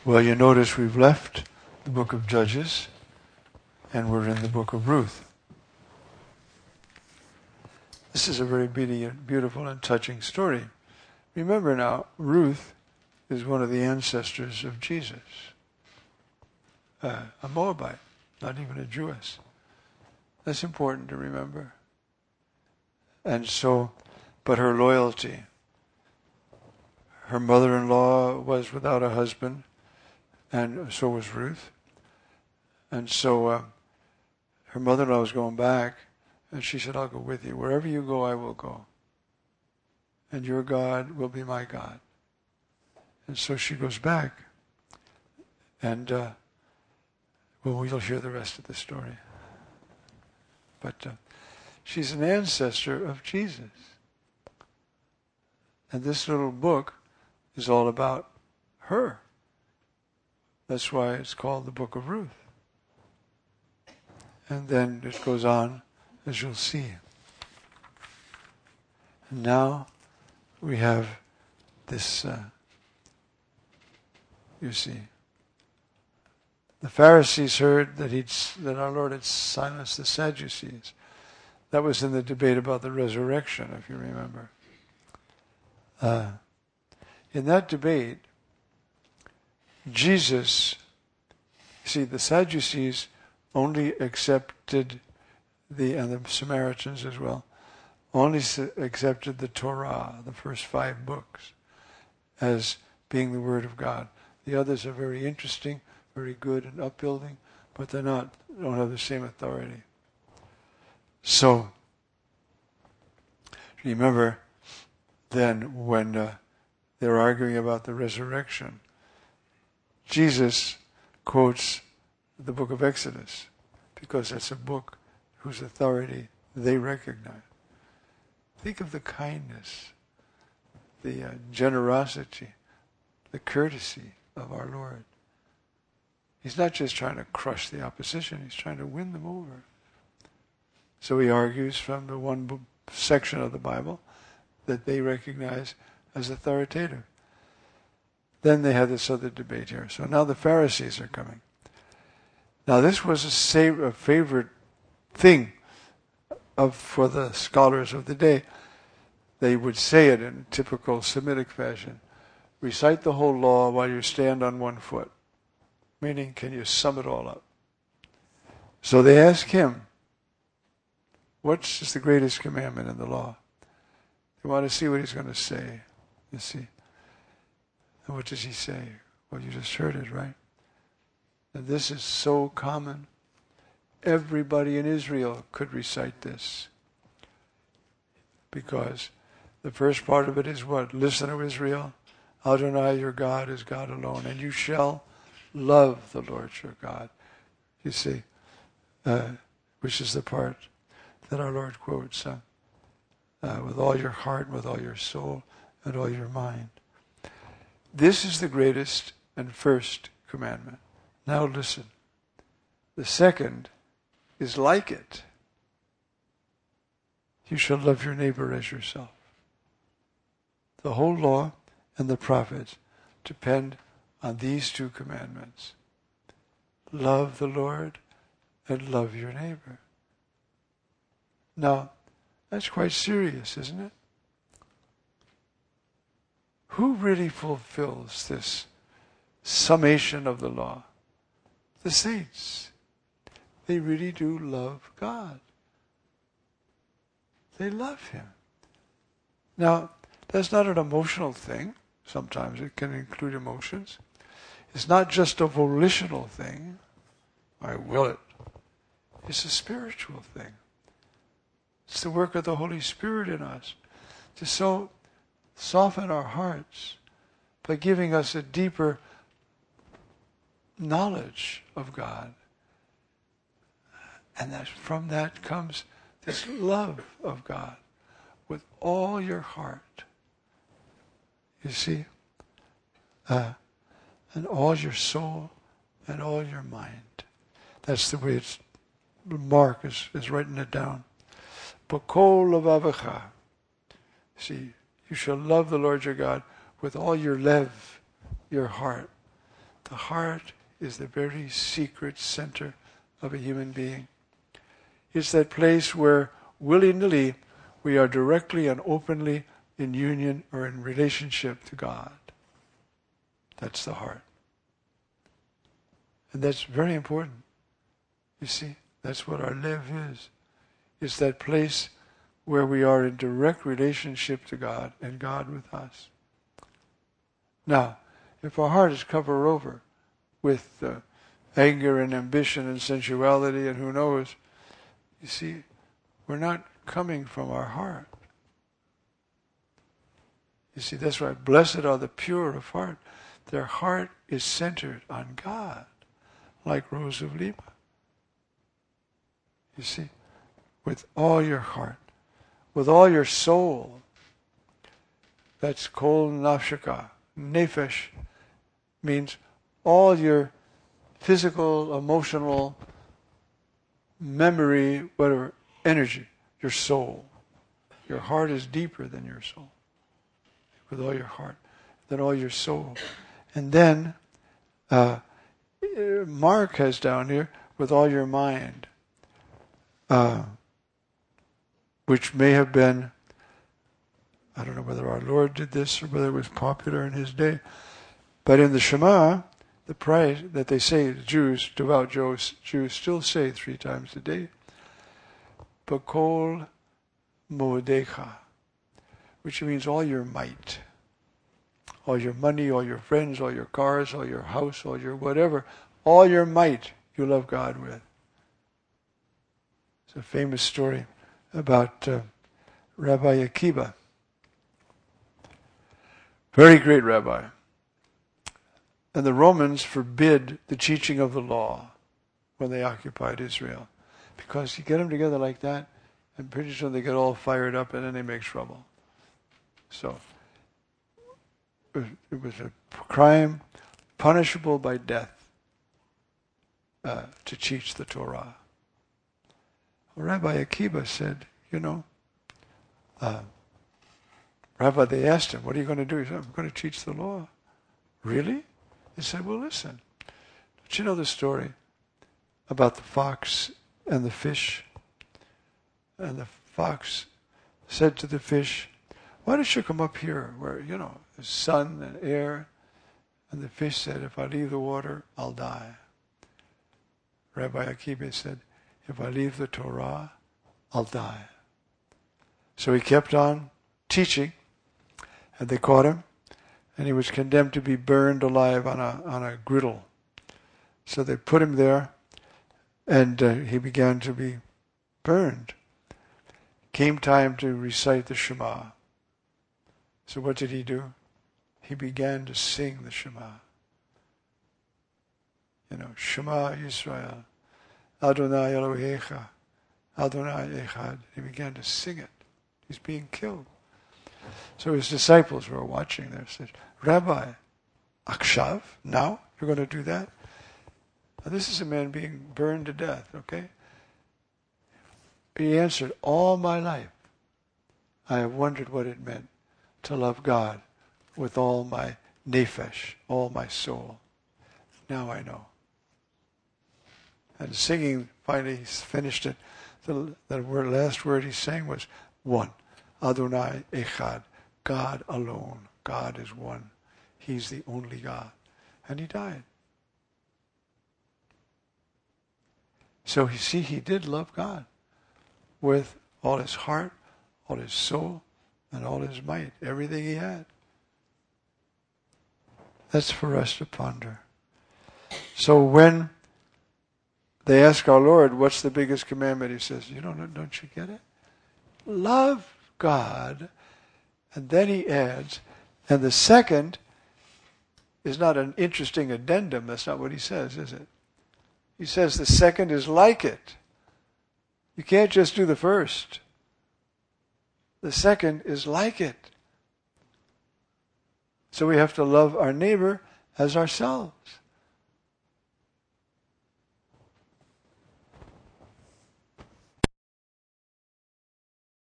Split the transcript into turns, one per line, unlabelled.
Well, you notice we've left the book of Judges and we're in the book of Ruth. This is a very beautiful and touching story. Remember now, Ruth is one of the ancestors of Jesus. A Moabite, not even a Jewess. That's important to remember. And so, but her loyalty. Her mother-in-law was without a husband, and so was Ruth. And so her mother-in-law was going back, and she said, I'll go with you. Wherever you go, I will go. And your God will be my God. And so she goes back. And, well, we'll hear the rest of the story. But she's an ancestor of Jesus. And this little book is all about her. That's why it's called the Book of Ruth. And then it goes on, as you'll see. And now we have this, you see. The Pharisees heard that our Lord had silenced the Sadducees. That was in the debate about the resurrection, if you remember. In that debate, Jesus, see, the Sadducees only accepted and the Samaritans as well, only accepted the Torah, the first 5 books, as being the Word of God. The others are very interesting, very good and upbuilding, but don't have the same authority. So, remember then when they're arguing about the resurrection, Jesus quotes the book of Exodus because that's a book whose authority they recognize. Think of the kindness, the generosity, the courtesy of our Lord. He's not just trying to crush the opposition, he's trying to win them over. So he argues from the one section of the Bible that they recognize as authoritative. Then they had this other debate here. So now the Pharisees are coming. Now this was a favorite thing for the scholars of the day. They would say it in typical Semitic fashion. Recite the whole law while you stand on one foot. Meaning, can you sum it all up? So they ask him, what is the greatest commandment in the law? They want to see what he's going to say, you see. And what does he say? Well, you just heard it, right? And this is so common. Everybody in Israel could recite this. Because the first part of it is what? Listen, O Israel, Adonai your God is God alone, and you shall love the Lord your God. You see, which is the part that our Lord quotes, with all your heart, with all your soul, and all your mind. This is the greatest and first commandment. Now listen. The second is like it. You shall love your neighbor as yourself. The whole law and the prophets depend on these 2 commandments. Love the Lord and love your neighbor. Now, that's quite serious, isn't it? Who really fulfills this summation of the law? The saints. They really do love God. They love Him. Now, that's not an emotional thing. Sometimes it can include emotions. It's not just a volitional thing. I will it. It's a spiritual thing. It's the work of the Holy Spirit in us to so soften our hearts by giving us a deeper knowledge of God. And that from that comes this love of God with all your heart. You see? And all your soul and all your mind. That's the way Mark is writing it down. B'kol levavecha. See, you shall love the Lord your God with all your lev, your heart, The heart is the very secret center of a human being. It's that place where willy-nilly we are directly and openly in union or in relationship to God. That's the heart. And that's very important. You see, that's what our lev is. It's that place where we are in direct relationship to God and God with us. Now, if our heart is covered over with anger and ambition and sensuality and who knows, you see, we're not coming from our heart. You see, that's why blessed are the pure of heart. Their heart is centered on God, like Rose of Lima. You see, with all your heart, with all your soul. That's kol nafshaka. Nefesh means all your physical, emotional, memory, whatever, energy, your soul. Your heart is deeper than your soul. With all your heart, than all your soul. And then, Mark has down here, with all your mind. Which may have been, I don't know whether our Lord did this or whether it was popular in his day, but in the Shema, the prayer that they say, the Jews, devout Jews still say 3 times a day, Bakol Modecha, which means all your might, all your money, all your friends, all your cars, all your house, all your whatever, all your might you love God with. It's a famous story about Rabbi Akiva. Very great rabbi. And the Romans forbid the teaching of the law when they occupied Israel. Because you get them together like that, and pretty soon they get all fired up and then they make trouble. So, it was a crime punishable by death to teach the Torah. Rabbi Akiva said, Rabbi, they asked him, what are you going to do? He said, I'm going to teach the law. Really? He said, well, listen. Don't you know the story about the fox and the fish? And the fox said to the fish, why don't you come up here where, there's sun and air? And the fish said, if I leave the water, I'll die. Rabbi Akiva said, if I leave the Torah, I'll die. So he kept on teaching, and they caught him, and he was condemned to be burned alive on a griddle. So they put him there, and he began to be burned. Came time to recite the Shema. So what did he do? He began to sing the Shema. Shema Yisrael, Adonai Elohecha, Adonai Echad. He began to sing it. He's being killed. So his disciples were watching there and said, Rabbi, Akshav, now you're going to do that? Now, this is a man being burned to death, okay? He answered, all my life I have wondered what it meant to love God with all my nefesh, all my soul. Now I know. And singing, finally he finished it. The last word he sang was one. Adonai Echad. God alone. God is one. He's the only God. And he died. So you see, he did love God with all his heart, all his soul, and all his might. Everything he had. That's for us to ponder. So when they ask our Lord, what's the biggest commandment? He says, don't you get it? Love God. And then he adds, and the second is not an interesting addendum. That's not what he says, is it? He says the second is like it. You can't just do the first. The second is like it. So we have to love our neighbor as ourselves.